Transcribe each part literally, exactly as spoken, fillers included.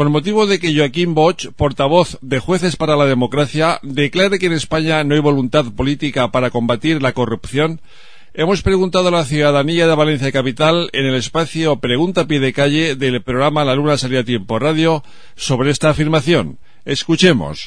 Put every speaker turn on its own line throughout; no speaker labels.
Con motivo de que Joaquín Bosch, portavoz de Jueces para la Democracia, declare que en España no hay voluntad política para combatir la corrupción, hemos preguntado a la ciudadanía de Valencia Capital en el espacio Pregunta a Pie de Calle del programa La Luna Salía a Tiempo Radio sobre esta afirmación. Escuchemos.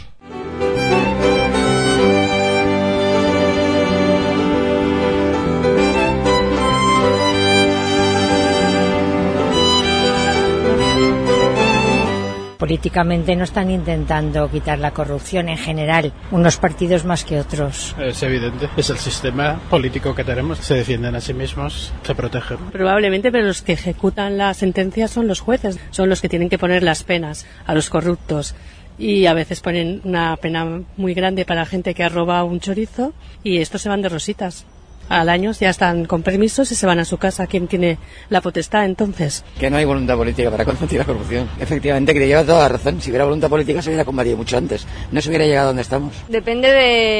Políticamente no están intentando quitar la corrupción en general, unos partidos más que otros.
Es evidente, es el sistema político que tenemos, se defienden a sí mismos, se protegen.
Probablemente, pero los que ejecutan las sentencias son los jueces, son los que tienen que poner las penas a los corruptos. Y a veces ponen una pena muy grande para gente que ha robado un chorizo y estos se van de rositas. Al año ya están con permisos y se van a su casa. ¿Quién tiene la potestad entonces?
Que no hay voluntad política para combatir la corrupción. Efectivamente, que te lleva toda la razón. Si hubiera voluntad política se hubiera combatido mucho antes. No se hubiera llegado a donde estamos.
Depende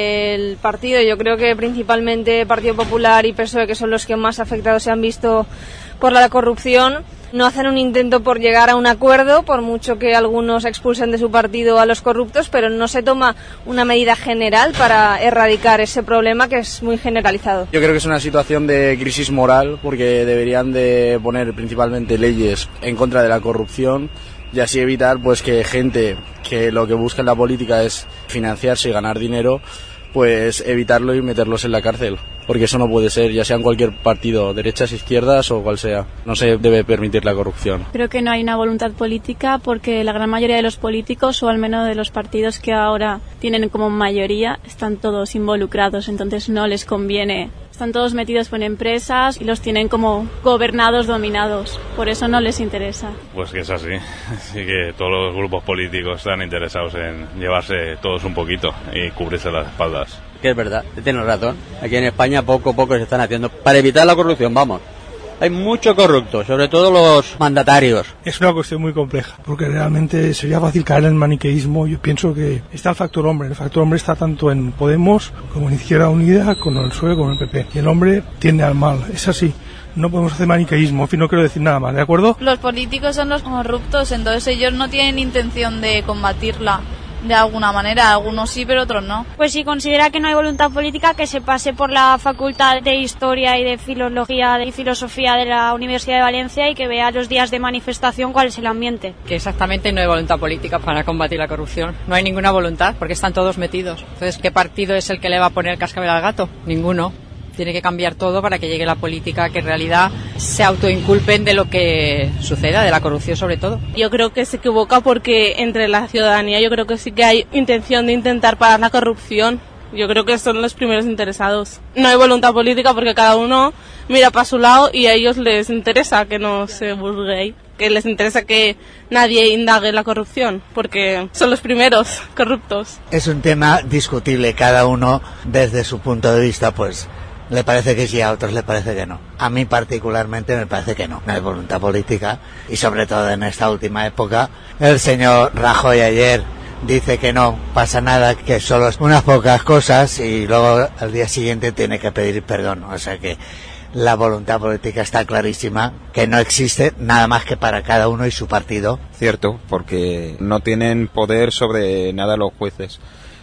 del partido. Yo creo que principalmente Partido Popular y P S O E, que son los que más afectados se han visto por la corrupción, no hacen un intento por llegar a un acuerdo, por mucho que algunos expulsen de su partido a los corruptos, pero no se toma una medida general para erradicar ese problema que es muy generalizado.
Yo creo que es una situación de crisis moral, porque deberían de poner principalmente leyes en contra de la corrupción y así evitar pues que gente que lo que busca en la política es financiarse y ganar dinero, pues evitarlo y meterlos en la cárcel, porque eso no puede ser, ya sea en cualquier partido, derechas, izquierdas o cual sea. No se debe permitir la corrupción.
Creo que no hay una voluntad política porque la gran mayoría de los políticos, o al menos de los partidos que ahora tienen como mayoría, están todos involucrados, entonces no les conviene. Están todos metidos en empresas y los tienen como gobernados, dominados. Por eso no les interesa.
Pues que es así. Sí que todos los grupos políticos están interesados en llevarse todos un poquito y cubrirse las espaldas.
Que es verdad, tienes razón. Aquí en España poco a poco se están haciendo para evitar la corrupción, vamos. Hay mucho corrupto, sobre todo los mandatarios.
Es una cuestión muy compleja, porque realmente sería fácil caer en el maniqueísmo. Yo pienso que está el factor hombre. El factor hombre está tanto en Podemos como en Izquierda Unida, con el P S O E, con el P P. Y el hombre tiende al mal, es así. No podemos hacer maniqueísmo, en fin, no quiero decir nada más, ¿de acuerdo?
Los políticos son los corruptos, entonces ellos no tienen intención de combatirla. De alguna manera, algunos sí, pero otros no.
Pues si considera que no hay voluntad política, que se pase por la Facultad de Historia y de Filología y Filosofía de la Universidad de Valencia y que vea los días de manifestación cuál es el ambiente.
Que exactamente no hay voluntad política para combatir la corrupción. No hay ninguna voluntad porque están todos metidos. Entonces, ¿qué partido es el que le va a poner el cascabel al gato? Ninguno. Tiene que cambiar todo para que llegue la política que en realidad se autoinculpen de lo que suceda, de la corrupción sobre todo.
Yo creo que se equivoca porque entre la ciudadanía yo creo que sí que hay intención de intentar parar la corrupción. Yo creo que son los primeros interesados. No hay voluntad política porque cada uno mira para su lado y a ellos les interesa que no se burgue ahí. Que les interesa que nadie indague la corrupción, porque son los primeros corruptos.
Es un tema discutible, cada uno desde su punto de vista, pues le parece que sí, a otros le parece que no. A mí particularmente me parece que no. No hay voluntad política y sobre todo en esta última época. El señor Rajoy ayer dice que no pasa nada, que solo es unas pocas cosas y luego al día siguiente tiene que pedir perdón. O sea que la voluntad política está clarísima, que no existe nada más que para cada uno y su partido.
Cierto, porque no tienen poder sobre nada los jueces.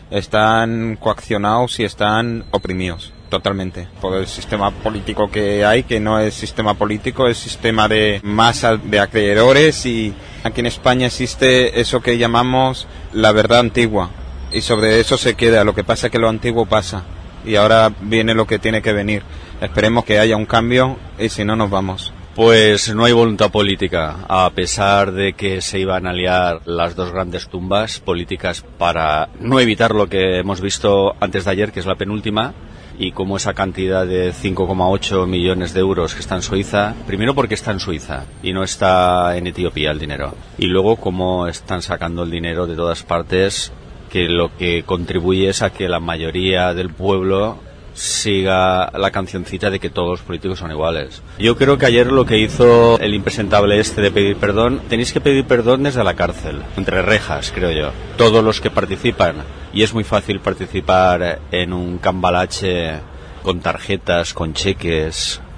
Están coaccionados y están oprimidos. Totalmente, por el sistema político que hay, que no es sistema político, es sistema de masa de acreedores, y aquí en España existe eso que llamamos la verdad antigua y sobre eso se queda. Lo que pasa es que lo antiguo pasa y ahora viene lo que tiene que venir. Esperemos que haya un cambio y si no nos vamos.
Pues no hay voluntad política, a pesar de que se iban a liar las dos grandes tumbas políticas para no evitar lo que hemos visto antes de ayer, que es la penúltima, y como esa cantidad de cinco coma ocho millones de euros que está en Suiza, primero porque está en Suiza y no está en Etiopía el dinero, y luego cómo están sacando el dinero de todas partes, que lo que contribuye es a que la mayoría del pueblo siga la cancioncita de que todos los políticos son iguales. Yo creo que ayer lo que hizo el impresentable este de pedir perdón, tenéis que pedir perdón desde la cárcel, entre rejas, creo yo, todos los que participan, y es muy fácil participar en un cambalache con tarjetas, con cheques, con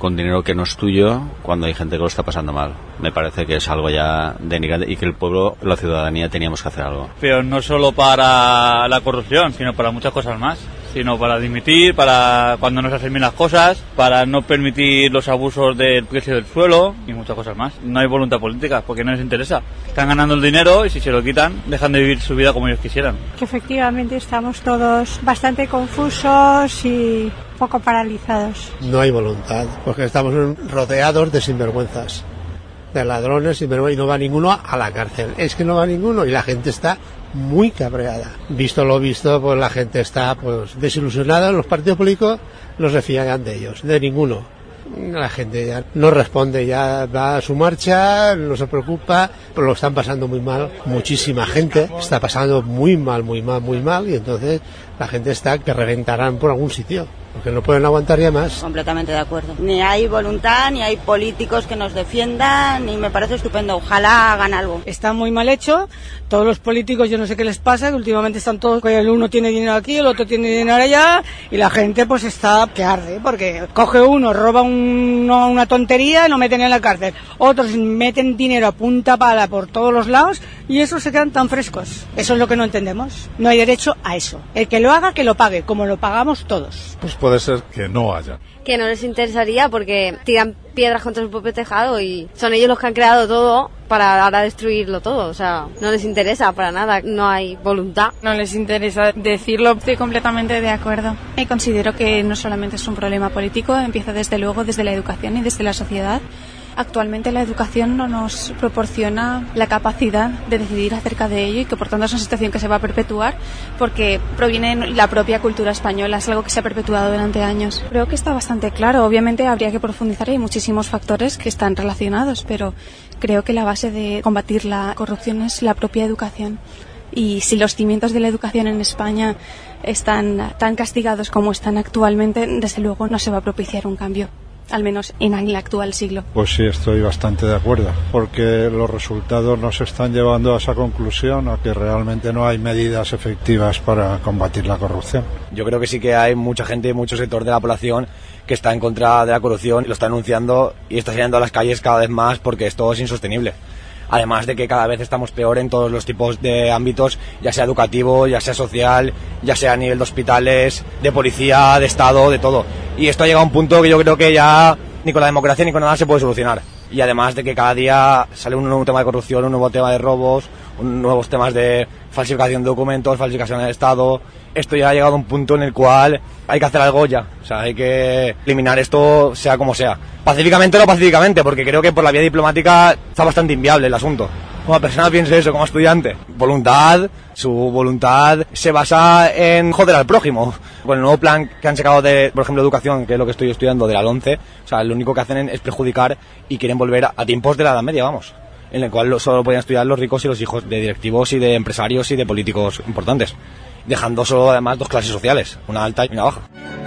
con dinero que no es tuyo cuando hay gente que lo está pasando mal. Me parece que es algo ya denigrante y que el pueblo, la ciudadanía, teníamos que hacer algo.
Pero no solo para la corrupción, sino para muchas cosas más. Sino para dimitir, para cuando no se hacen bien las cosas, para no permitir los abusos del precio del suelo y muchas cosas más. No hay voluntad política porque no les interesa. Están ganando el dinero y si se lo quitan, dejan de vivir su vida como ellos quisieran.
Que efectivamente estamos todos bastante confusos y poco paralizados.
No hay voluntad, porque estamos rodeados de sinvergüenzas, de ladrones sinvergüenzas, y no va ninguno a la cárcel. Es que no va ninguno y la gente está muy cabreada. Visto lo visto, pues la gente está pues desilusionada. Los partidos políticos no se fían de ellos, de ninguno. La gente ya no responde, ya va a su marcha, no se preocupa, pero lo están pasando muy mal. Muchísima gente está pasando muy mal, muy mal, muy mal, y entonces la gente está que reventarán por algún sitio, porque no pueden aguantar ya más.
Completamente de acuerdo. Ni hay voluntad, ni hay políticos que nos defiendan, y me parece estupendo. Ojalá hagan algo.
Está muy mal hecho. Todos los políticos, yo no sé qué les pasa, que últimamente están todos, que el uno tiene dinero aquí, el otro tiene dinero allá, y la gente pues está que arde, porque coge uno, roba un, una tontería y lo meten en la cárcel. Otros meten dinero a punta pala por todos los lados y esos se quedan tan frescos. Eso es lo que no entendemos. No hay derecho a eso. El que lo haga, que lo pague, como lo pagamos todos.
Pues puede ser que no haya.
Que no les interesaría porque tiran piedras contra su propio tejado y son ellos los que han creado todo para ahora destruirlo todo. O sea, no les interesa para nada, no hay voluntad.
No les interesa decirlo. Estoy completamente de acuerdo. Y considero que no solamente es un problema político, empieza desde luego desde la educación y desde la sociedad. Actualmente la educación no nos proporciona la capacidad de decidir acerca de ello y que por tanto es una situación que se va a perpetuar porque proviene de la propia cultura española, es algo que se ha perpetuado durante años. Creo que está bastante claro, obviamente habría que profundizar y hay muchísimos factores que están relacionados, pero creo que la base de combatir la corrupción es la propia educación. Y si los cimientos de la educación en España están tan castigados como están actualmente, desde luego no se va a propiciar un cambio. Al menos en el actual siglo.
Pues sí, estoy bastante de acuerdo, porque los resultados nos están llevando a esa conclusión, a que realmente no hay medidas efectivas para combatir la corrupción.
Yo creo que sí que hay mucha gente, mucho sector de la población que está en contra de la corrupción y lo está anunciando y está saliendo a las calles cada vez más porque esto es insostenible. Además de que cada vez estamos peor en todos los tipos de ámbitos, ya sea educativo, ya sea social, ya sea a nivel de hospitales, de policía, de Estado, de todo. Y esto ha llegado a un punto que yo creo que ya ni con la democracia ni con nada se puede solucionar. Y además de que cada día sale un nuevo tema de corrupción, un nuevo tema de robos, un, nuevos temas de falsificación de documentos, falsificación del Estado. Esto ya ha llegado a un punto en el cual hay que hacer algo ya. O sea, hay que eliminar esto sea como sea. Pacíficamente o no pacíficamente, porque creo que por la vía diplomática está bastante inviable el asunto. Como persona piense eso, como estudiante. Voluntad, su voluntad se basa en joder al prójimo. Con el nuevo plan que han sacado de, por ejemplo, educación, que es lo que estoy estudiando, de la LOMCE, o sea, lo único que hacen es perjudicar y quieren volver a, a tiempos de la Edad Media, vamos. En el cual solo podían estudiar los ricos y los hijos de directivos y de empresarios y de políticos importantes. Dejando solo, además, dos clases sociales, una alta y una baja.